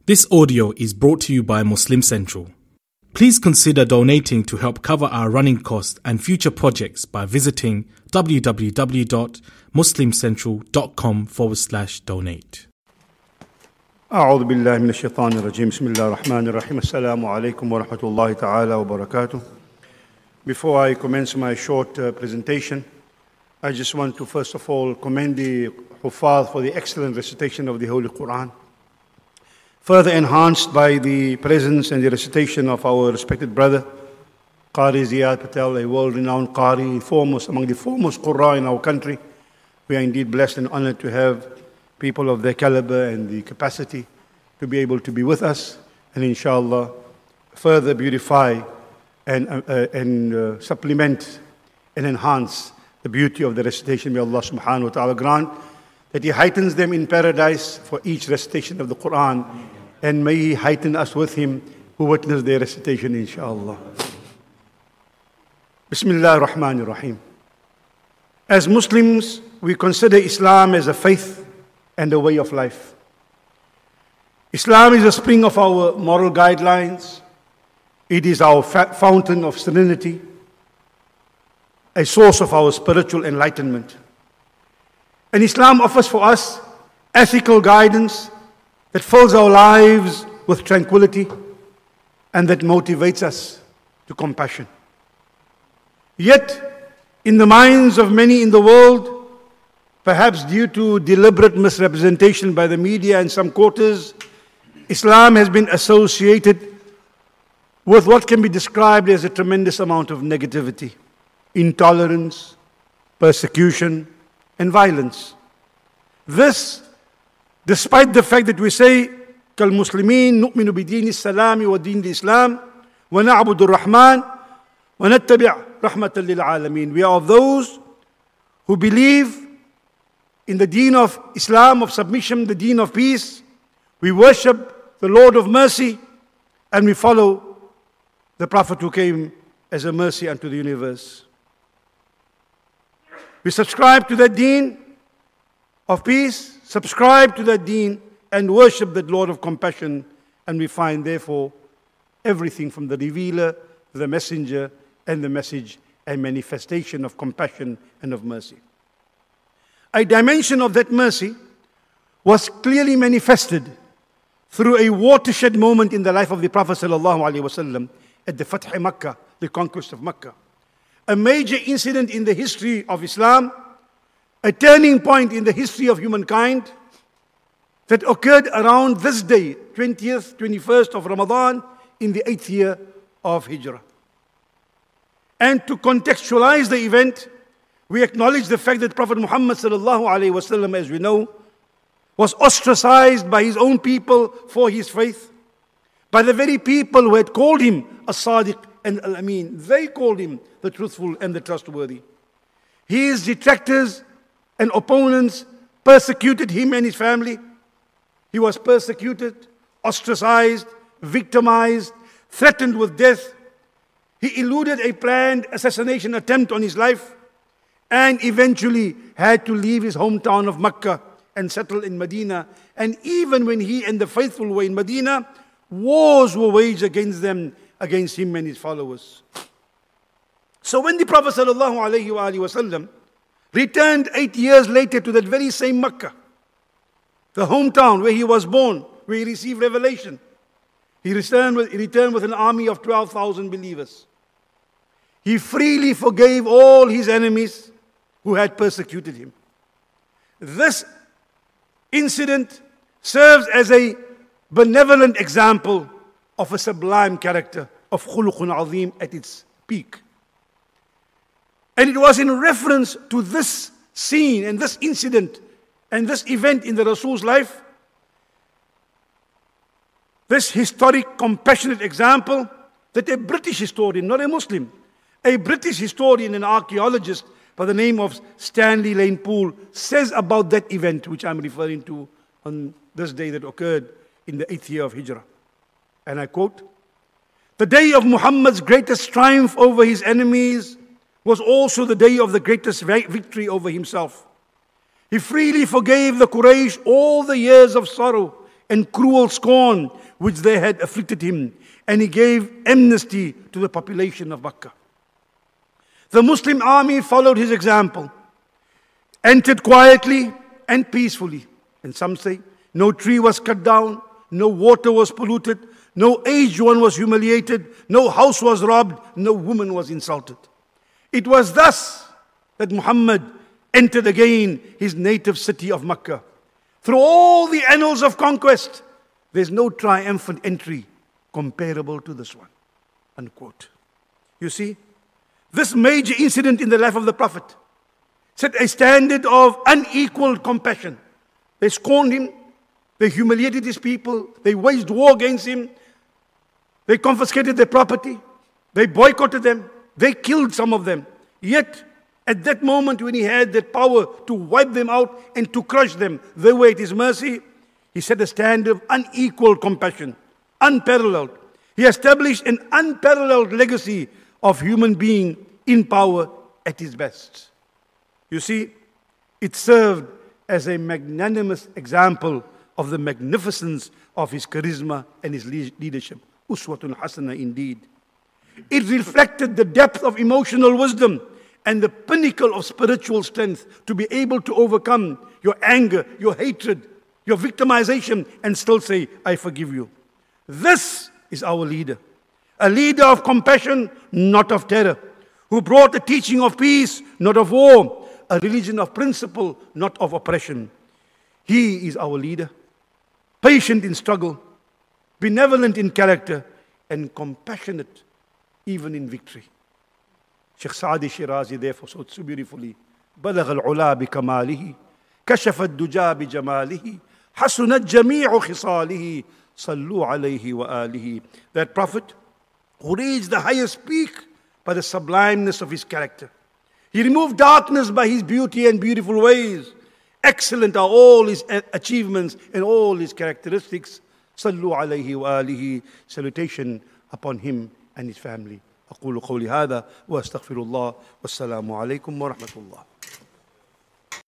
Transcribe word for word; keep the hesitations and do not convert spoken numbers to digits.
This audio is brought to you by Muslim Central. Please consider donating to help cover our running costs and future projects by visiting www.muslimcentral.com forward slash donate. أعوذ بالله من الشيطان الرجيم بسم الله الرحمن الرحيم السلام عليكم ورحمة الله تعالى وبركاته. Before I commence my short uh, presentation, I just want to first of all commend the Huffaz for the excellent recitation of the Holy Quran, further enhanced by the presence and the recitation of our respected brother, Qari Ziyad Patel, a world-renowned Qari, foremost among the foremost Qurra in our country. We are indeed blessed and honored to have people of their caliber and the capacity to be able to be with us and inshallah further beautify and, uh, uh, and uh, supplement and enhance the beauty of the recitation. May Allah subhanahu wa ta'ala grant that He heightens them in paradise for each recitation of the Quran, and may He heighten us with Him who witnessed their recitation, inshaAllah. Bismillah ar-Rahman ar-Rahim. As Muslims, we consider Islam as a faith and a way of life. Islam is a spring of our moral guidelines. It is our fa- fountain of serenity, a source of our spiritual enlightenment. And Islam offers for us ethical guidance that fills our lives with tranquility and that motivates us to compassion. Yet, in the minds of many in the world, perhaps due to deliberate misrepresentation by the media and some quarters, Islam has been associated with what can be described as a tremendous amount of negativity, intolerance, persecution, and violence. This, despite the fact that we say, كالمسلمين نؤمن بدين السلام ودين الإسلام ونعبد الرحمن ونتبع رحمة للعالمين. We are of those who believe in the deen of Islam, of submission, the deen of peace. We worship the Lord of mercy and we follow the Prophet who came as a mercy unto the universe. We subscribe to that deen of peace, subscribe to that deen, and worship that Lord of compassion. And we find, therefore, everything from the revealer, the messenger, and the message, a manifestation of compassion and of mercy. A dimension of that mercy was clearly manifested through a watershed moment in the life of the Prophet ﷺ at the Fath Makkah, the conquest of Makkah. A major incident in the history of Islam, a turning point in the history of humankind that occurred around this day, twentieth, twenty-first of Ramadan, in the eighth year of Hijrah. And to contextualize the event, we acknowledge the fact that Prophet Muhammad sallallahu alaihi wasallam, as we know, was ostracized by his own people for his faith, by the very people who had called him as-Sadiq and al-Amin. They called him the truthful and the trustworthy. His detractors and opponents persecuted him and his family. He was persecuted, ostracized, victimized, threatened with death. He eluded a planned assassination attempt on his life and eventually had to leave his hometown of Makkah and settle in Medina. And even when he and the faithful were in Medina, wars were waged against them, against him and his followers. So when the Prophet ﷺ returned eight years later to that very same Makkah, the hometown where he was born, where he received revelation, he returned with, he returned with an army of twelve thousand believers. He freely forgave all his enemies who had persecuted him. This incident serves as a benevolent example of a sublime character of khuluqun azim at its peak. And it was in reference to this scene and this incident and this event in the Rasul's life, this historic, compassionate example, that a British historian, not a Muslim, a British historian and archaeologist by the name of Stanley Lane Poole says about that event which I'm referring to on this day that occurred in the eighth year of Hijrah. And I quote, "The day of Muhammad's greatest triumph over his enemies was also the day of the greatest victory over himself. He freely forgave the Quraysh all the years of sorrow and cruel scorn which they had afflicted him, and he gave amnesty to the population of Makkah. The Muslim army followed his example, entered quietly and peacefully. And some say, no tree was cut down, no water was polluted, no aged one was humiliated, no house was robbed, no woman was insulted. It was thus that Muhammad entered again his native city of Makkah. Through all the annals of conquest, there's no triumphant entry comparable to this one. Unquote. You see, this major incident in the life of the Prophet set a standard of unequaled compassion. They scorned him, they humiliated his people, they waged war against him, they confiscated their property, they boycotted them, they killed some of them. Yet, at that moment when he had that power to wipe them out and to crush them, they were at his mercy. He set a standard of unequaled compassion, unparalleled. He established an unparalleled legacy of human being in power at his best. You see, it served as a magnanimous example of the magnificence of his charisma and his leadership. Uswatun hasana indeed. It reflected the depth of emotional wisdom and the pinnacle of spiritual strength to be able to overcome your anger, your hatred, your victimization, and still say, I forgive you. This is our leader. A leader of compassion, not of terror, who brought the teaching of peace, not of war, a religion of principle, not of oppression. He is our leader, patient in struggle, benevolent in character, and compassionate even in victory. Sheikh Saadi Shirazi therefore said so beautifully, بلغ العلا بكماله كشف الدجى بجماله حسنت جميع خصاله صلوا عليه وآله. That Prophet who reached the highest peak by the sublimeness of his character. He removed darkness by his beauty and beautiful ways. Excellent are all his achievements and all his characteristics. صلوا عليه وآله. Salutation upon him and his family. أقول قولي هذا وأستغفر الله والسلام عليكم ورحمة الله.